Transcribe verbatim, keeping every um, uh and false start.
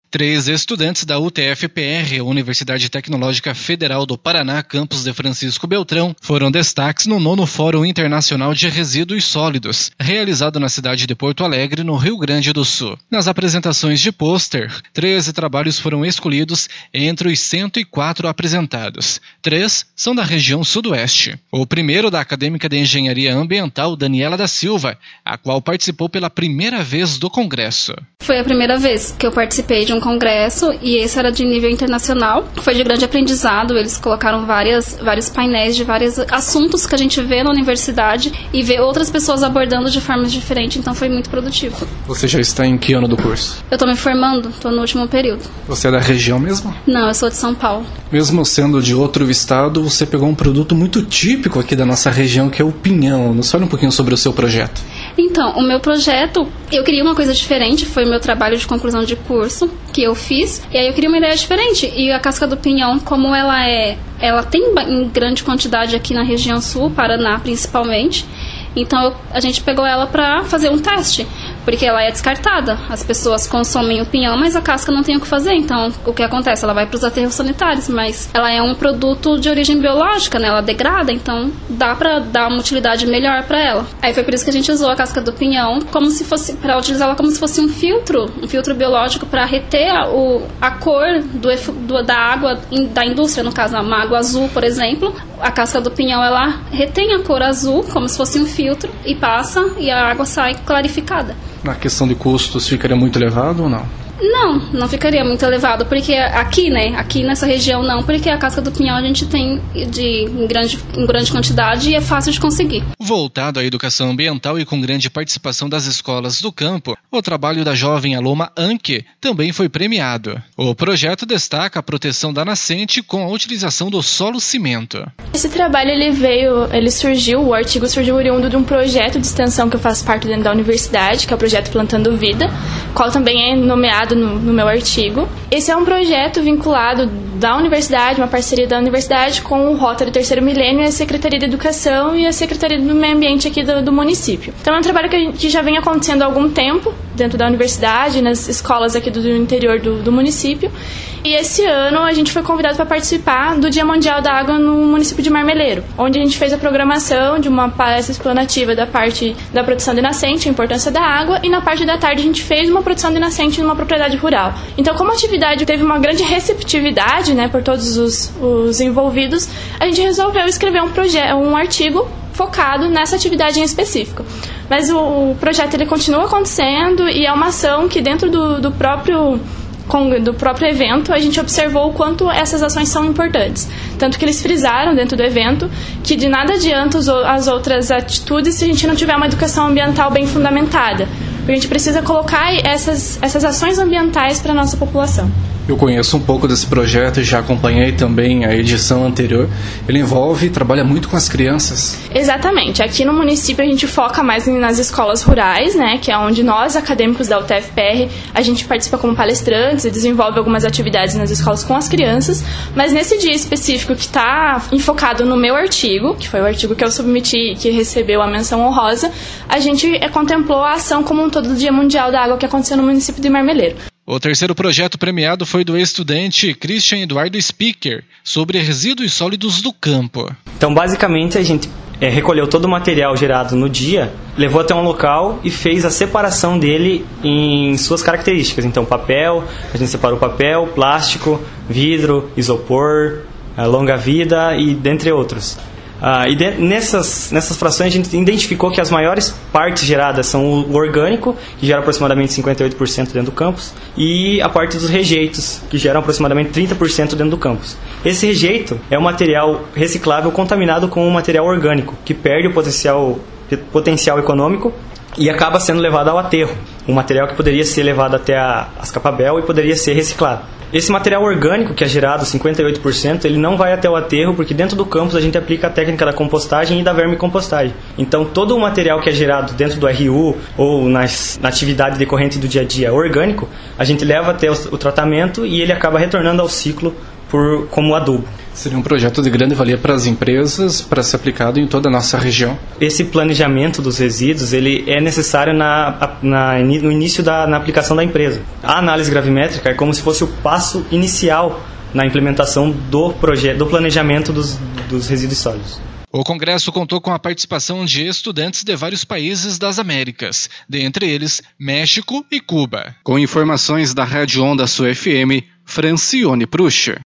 Três estudantes da U T F P R, Universidade Tecnológica Federal do Paraná, campus de Francisco Beltrão, foram destaques no nono Fórum Internacional de Resíduos Sólidos, realizado na cidade de Porto Alegre, no Rio Grande do Sul. Nas apresentações de pôster, treze trabalhos foram escolhidos entre os cento e quatro apresentados. Três são da região sudoeste. O primeiro da acadêmica de Engenharia Ambiental, Daniela da Silva, a qual participou pela primeira vez do congresso. Foi a primeira vez que eu participei de um congresso e esse era de nível internacional. Foi de grande aprendizado, eles colocaram várias, vários painéis de vários assuntos que a gente vê na universidade e vê outras pessoas abordando de formas diferentes, então foi muito produtivo. Você já está em que ano do curso? Eu estou me formando, estou no último período. Você é da região mesmo? Não, eu sou de São Paulo. Mesmo sendo de outro estado, você pegou um produto muito típico aqui da nossa região, que é o pinhão. Nos fale um pouquinho sobre o seu projeto. Então, o meu projeto, eu queria uma coisa diferente, foi o meu trabalho de conclusão de curso que eu fiz, e aí eu queria uma ideia diferente. E a casca do pinhão, como ela é, ela tem em grande quantidade aqui na região sul, Paraná principalmente, então eu, a gente pegou ela para fazer um teste, porque ela é descartada. As pessoas consomem o pinhão, mas a casca não tem o que fazer. Então, o que acontece? Ela vai para os aterros sanitários, mas ela é um produto de origem biológica, né? Ela degrada, então dá para dar uma utilidade melhor para ela. Aí foi por isso que a gente usou a casca do pinhão como se fosse, para utilizá-la como se fosse um filtro, um filtro biológico para reter a, o, a cor do, do, da água in, da indústria, no caso, uma água azul, por exemplo. A casca do pinhão, ela retém a cor azul como se fosse um filtro e passa e a água sai clarificada. Na questão de custos, ficaria muito elevado ou não? Não, não ficaria muito elevado, porque aqui, né, aqui nessa região não, porque a casca do pinhão a gente tem de, em, grande, em grande quantidade e é fácil de conseguir. Voltado à educação ambiental e com grande participação das escolas do campo, o trabalho da jovem aloma Anke também foi premiado. O projeto destaca a proteção da nascente com a utilização do solo cimento. Esse trabalho ele veio, ele surgiu, o artigo surgiu oriundo de um projeto de extensão que eu faço parte dentro da universidade, que é o projeto Plantando Vida, qual também é nomeado No, no meu artigo. Esse é um projeto vinculado da universidade, uma parceria da universidade com o Rotary Terceiro Milênio e a Secretaria de Educação e a Secretaria do Meio Ambiente aqui do, do município. Então é um trabalho que, que já vem acontecendo há algum tempo dentro da universidade, nas escolas aqui do, do interior do, do município. E esse ano a gente foi convidado para participar do Dia Mundial da Água no município de Marmeleiro, onde a gente fez a programação de uma palestra explanativa da parte da produção de nascente, a importância da água, e na parte da tarde a gente fez uma produção de nascente numa propriedade rural. Então, como a atividade teve uma grande receptividade, né, por todos os, os envolvidos, a gente resolveu escrever um, proje- um artigo focado nessa atividade em específico. Mas o, o projeto ele continua acontecendo e é uma ação que dentro do, do próprio do próprio evento, a gente observou o quanto essas ações são importantes. Tanto que eles frisaram dentro do evento que de nada adianta as outras atitudes se a gente não tiver uma educação ambiental bem fundamentada. Porque a gente precisa colocar essas, essas ações ambientais para a nossa população. Eu conheço um pouco desse projeto e já acompanhei também a edição anterior. Ele envolve e trabalha muito com as crianças. Exatamente. Aqui no município a gente foca mais nas escolas rurais, né, que é onde nós, acadêmicos da U T F P R, a gente participa como palestrantes e desenvolve algumas atividades nas escolas com as crianças. Mas nesse dia específico que está enfocado no meu artigo, que foi o artigo que eu submeti e que recebeu a menção honrosa, a gente contemplou a ação como um todo do Dia Mundial da Água que aconteceu no município de Marmeleiro. O terceiro projeto premiado foi do estudante Christian Eduardo Speaker, sobre resíduos sólidos do campo. Então, basicamente, a gente é, recolheu todo o material gerado no dia, levou até um local e fez a separação dele em suas características. Então, papel, a gente separou papel, plástico, vidro, isopor, longa-vida e dentre outros. Ah, e de, nessas, nessas frações a gente identificou que as maiores partes geradas são o orgânico, que gera aproximadamente cinquenta e oito por cento dentro do campus, e a parte dos rejeitos, que geram aproximadamente trinta por cento dentro do campus. Esse rejeito é um material reciclável contaminado com um material orgânico, que perde o potencial, potencial econômico e acaba sendo levado ao aterro. Um material que poderia ser levado até a Ascapabel e poderia ser reciclado. Esse material orgânico, que é gerado cinquenta e oito por cento, ele não vai até o aterro, porque dentro do campus a gente aplica a técnica da compostagem e da vermicompostagem. Então, todo o material que é gerado dentro do R U ou nas, na atividade decorrente do dia a dia orgânico, a gente leva até o, o tratamento e ele acaba retornando ao ciclo por, como adubo. Seria um projeto de grande valia para as empresas, para ser aplicado em toda a nossa região. Esse planejamento dos resíduos ele é necessário na, na, no início da na aplicação da empresa. A análise gravimétrica é como se fosse o passo inicial na implementação do projeto, do planejamento dos, dos resíduos sólidos. O congresso contou com a participação de estudantes de vários países das Américas, dentre eles México e Cuba. Com informações da Rádio Onda Sul F M, Francione Prucha.